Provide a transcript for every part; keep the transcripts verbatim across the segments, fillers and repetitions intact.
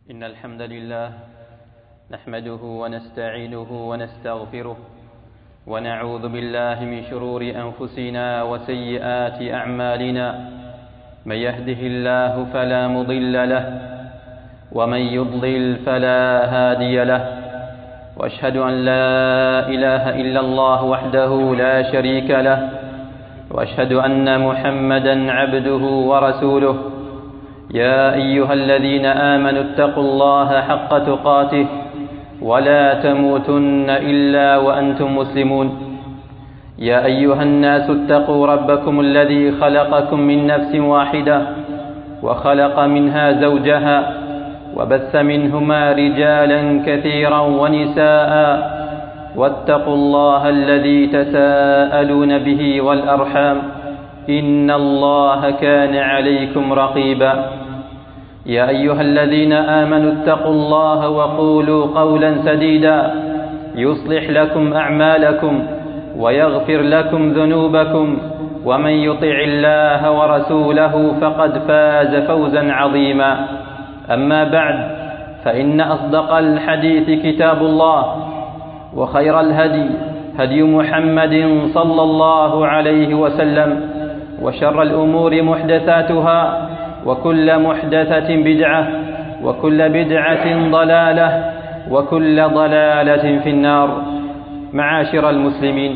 إن الحمد لله نحمده ونستعينه ونستغفره ونعوذ بالله من شرور أنفسنا وسيئات أعمالنا. من يهده الله فلا مضل له ومن يضلل فلا هادي له، وأشهد أن لا إله إلا الله وحده لا شريك له، وأشهد أن محمدا عبده ورسوله. يا أيها الذين آمنوا اتقوا الله حق تقاته ولا تموتن إلا وأنتم مسلمون. يا أيها الناس اتقوا ربكم الذي خلقكم من نفس واحدة وخلق منها زوجها وبث منهما رجالا كثيرا ونساء، واتقوا الله الذي تساءلون به والأرحام إن الله كان عليكم رقيبا. يا أيها الذين آمنوا اتقوا الله وقولوا قولا سديدا يصلح لكم أعمالكم ويغفر لكم ذنوبكم، ومن يطع الله ورسوله فقد فاز فوزا عظيما. أما بعد، فإن أصدق الحديث كتاب الله، وخير الهدي هدي محمد صلى الله عليه وسلم، وشر الأمور محدثاتها، وكل محدثة بدعة، وكل بدعة ضلالة، وكل ضلالة في النار. معاشر المسلمين،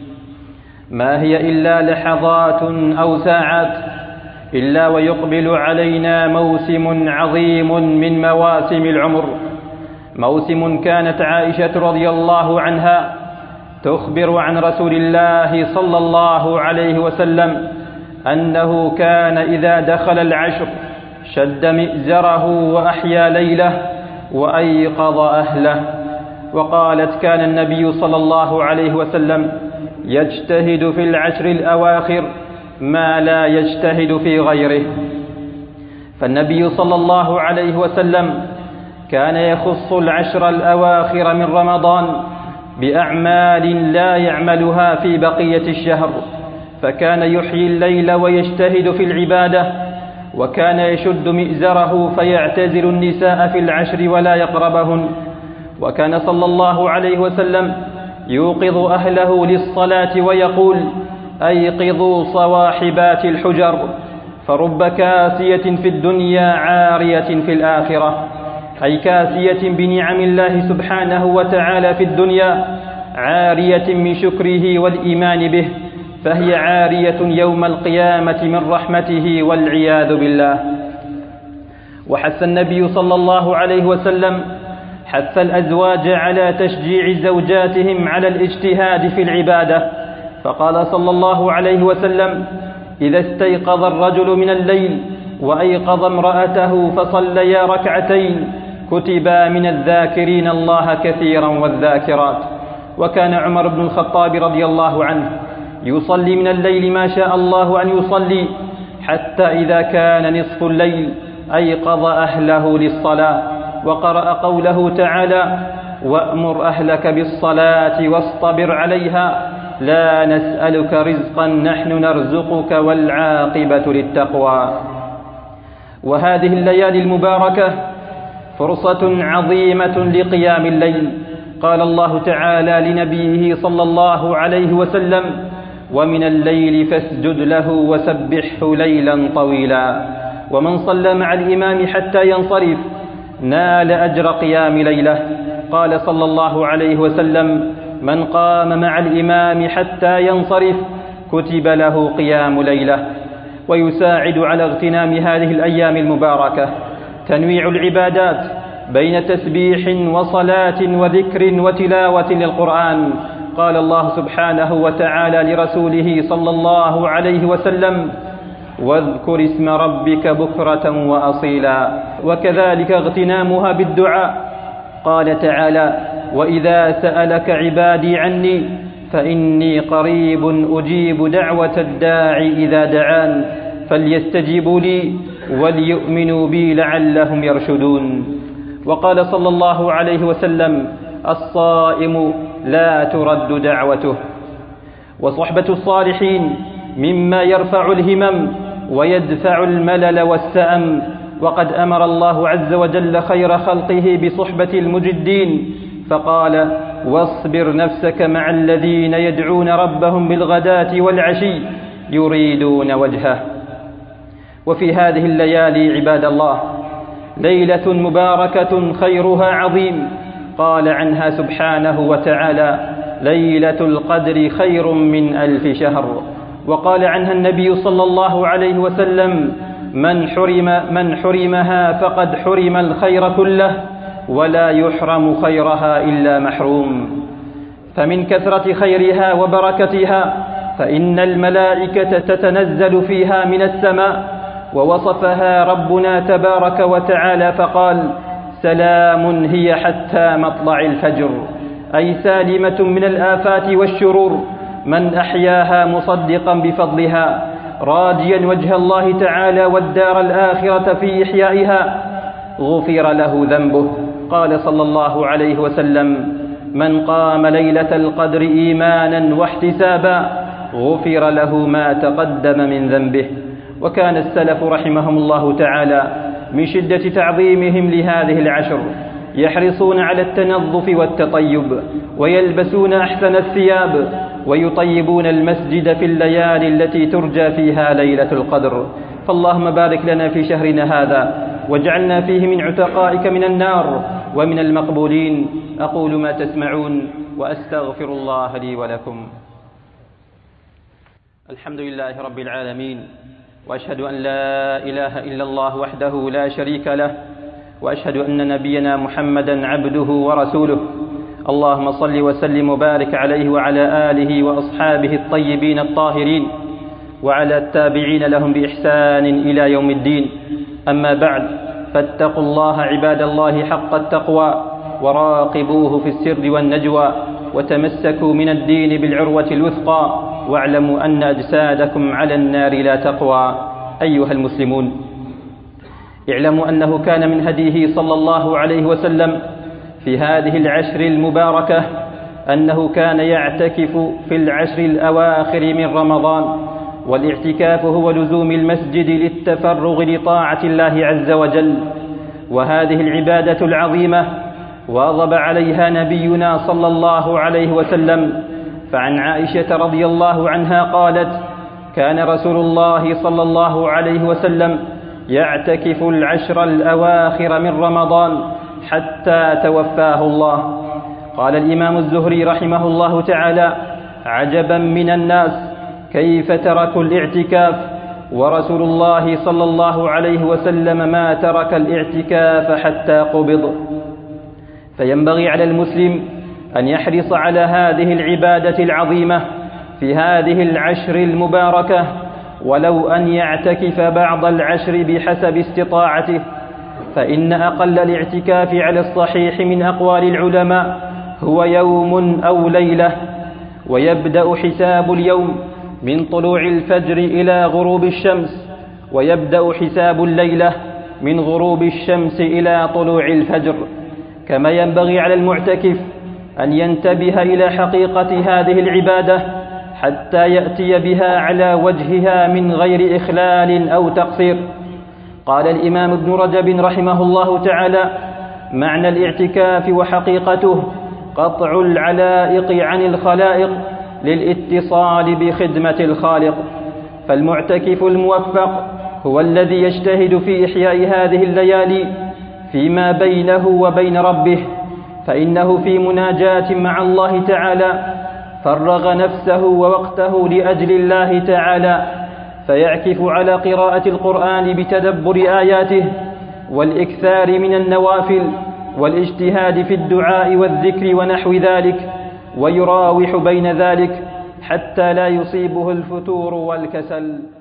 ما هي إلا لحظات أو ساعات إلا ويقبل علينا موسم عظيم من مواسم العمر، موسم كانت عائشة رضي الله عنها تخبر عن رسول الله صلى الله عليه وسلم أنه كان إذا دخل العشر شد مئزره وأحيا ليله وأيقظ أهله. وقالت: كان النبي صلى الله عليه وسلم يجتهد في العشر الأواخر ما لا يجتهد في غيره. فالنبي صلى الله عليه وسلم كان يخص العشر الأواخر من رمضان بأعمال لا يعملها في بقية الشهر، فكان يحيي الليل ويجتهد في العبادة، وكان يشد مئزره فيعتزل النساء في العشر ولا يقربهن، وكان صلى الله عليه وسلم يوقظ أهله للصلاة ويقول: أيقظوا صواحبات الحجر، فرب كاسية في الدنيا عارية في الآخرة، أي كاسية بنعم الله سبحانه وتعالى في الدنيا، عارية من شكره والإيمان به، فهي عارية يوم القيامة من رحمته والعياذ بالله. وحث النبي صلى الله عليه وسلم حث الأزواج على تشجيع زوجاتهم على الاجتهاد في العبادة، فقال صلى الله عليه وسلم: إذا استيقظ الرجل من الليل وأيقظ امرأته فصليا ركعتين كتبا من الذاكرين الله كثيرا والذاكرات. وكان عمر بن الخطاب رضي الله عنه يصلي من الليل ما شاء الله أن يصلي، حتى إذا كان نصف الليل أيقظ أهله للصلاة، وقرأ قوله تعالى: وأمر أهلك بالصلاة واصطبر عليها لا نسألك رزقا نحن نرزقك والعاقبة للتقوى. وهذه الليالي المباركة فرصة عظيمة لقيام الليل. قال الله تعالى لنبيه صلى الله عليه وسلم: ومن الليل فاسجد له وسبحه ليلا طويلا. ومن صلى مع الإمام حتى ينصرف نال أجر قيام ليلة. قال صلى الله عليه وسلم: من قام مع الإمام حتى ينصرف كتب له قيام ليلة. ويساعد على اغتنام هذه الأيام المباركة تنويع العبادات بين تسبيح وصلاة وذكر وتلاوة للقرآن. قال الله سبحانه وتعالى لرسوله صلى الله عليه وسلم: واذكر اسم ربك بكرة وأصيلا. وكذلك اغتنامها بالدعاء. قال تعالى: وإذا سألك عبادي عني فإني قريب أجيب دعوة الداعي إذا دعان فليستجيبوا لي وليؤمنوا بي لعلهم يرشدون. وقال صلى الله عليه وسلم: الصائم لا ترد دعوته. وصحبة الصالحين مما يرفع الهمم ويدفع الملل والسأم. وقد أمر الله عز وجل خير خلقه بصحبة المجدين فقال: واصبر نفسك مع الذين يدعون ربهم بالغداة والعشي يريدون وجهه. وفي هذه الليالي عباد الله ليلة مباركة خيرها عظيم، قال عنها سبحانه وتعالى: ليلة القدر خير من ألف شهر. وقال عنها النبي صلى الله عليه وسلم: من حرم من حرمها فقد حرم الخير كله، ولا يحرم خيرها إلا محروم. فمن كثرة خيرها وبركتها فإن الملائكة تتنزل فيها من السماء، ووصفها ربنا تبارك وتعالى فقال: سلام هي حتى مطلع الفجر، أي سالمة من الآفات والشرور. من أحياها مصدقا بفضلها راجيا وجه الله تعالى والدار الآخرة في إحيائها غفر له ذنبه. قال صلى الله عليه وسلم: من قام ليلة القدر إيمانا واحتسابا غفر له ما تقدم من ذنبه. وكان السلف رحمهم الله تعالى من شدة تعظيمهم لهذه العشر يحرصون على التنظف والتطيب، ويلبسون أحسن الثياب، ويطيبون المسجد في الليالي التي ترجى فيها ليلة القدر. فاللهم بارك لنا في شهرنا هذا، واجعلنا فيه من عتقائك من النار ومن المقبولين. أقول ما تسمعون وأستغفر الله لي ولكم. الحمد لله رب العالمين، وأشهد أن لا إله إلا الله وحده لا شريك له، وأشهد أن نبينا محمدا عبده ورسوله. اللهم صل وسلم وبارك عليه وعلى آله وأصحابه الطيبين الطاهرين، وعلى التابعين لهم بإحسان إلى يوم الدين. أما بعد، فاتقوا الله عباد الله حق التقوى، وراقبوه في السر والنجوى، وتمسكوا من الدين بالعروة الوثقى، واعلموا أن أجسادكم على النار لا تقوى. أيها المسلمون، اعلموا أنه كان من هديه صلى الله عليه وسلم في هذه العشر المباركة أنه كان يعتكف في العشر الأواخر من رمضان، والاعتكاف هو لزوم المسجد للتفرغ لطاعة الله عز وجل. وهذه العبادة العظيمة واظب عليها نبينا صلى الله عليه وسلم. فعن عائشة رضي الله عنها قالت: كان رسول الله صلى الله عليه وسلم يعتكف العشر الأواخر من رمضان حتى توفاه الله. قال الإمام الزهري رحمه الله تعالى: عجبا من الناس كيف تركوا الاعتكاف، ورسول الله صلى الله عليه وسلم ما ترك الاعتكاف حتى قبض. فينبغي على المسلم أن يحرص على هذه العبادة العظيمة في هذه العشر المباركة، ولو أن يعتكف بعض العشر بحسب استطاعته. فإن أقل الاعتكاف على الصحيح من أقوال العلماء هو يوم أو ليلة، ويبدأ حساب اليوم من طلوع الفجر إلى غروب الشمس، ويبدأ حساب الليلة من غروب الشمس إلى طلوع الفجر. كما ينبغي على المعتكف أن ينتبه إلى حقيقة هذه العبادة حتى يأتي بها على وجهها من غير إخلال أو تقصير. قال الإمام ابن رجب رحمه الله تعالى: معنى الاعتكاف وحقيقته قطع العلائق عن الخلائق للاتصال بخدمة الخالق. فالمعتكف الموفق هو الذي يجتهد في إحياء هذه الليالي فيما بينه وبين ربه، فإنه في مناجاة مع الله تعالى فرغ نفسه ووقته لأجل الله تعالى، فيعكف على قراءة القرآن بتدبر آياته، والإكثار من النوافل، والاجتهاد في الدعاء والذكر ونحو ذلك، ويراوح بين ذلك حتى لا يصيبه الفتور والكسل.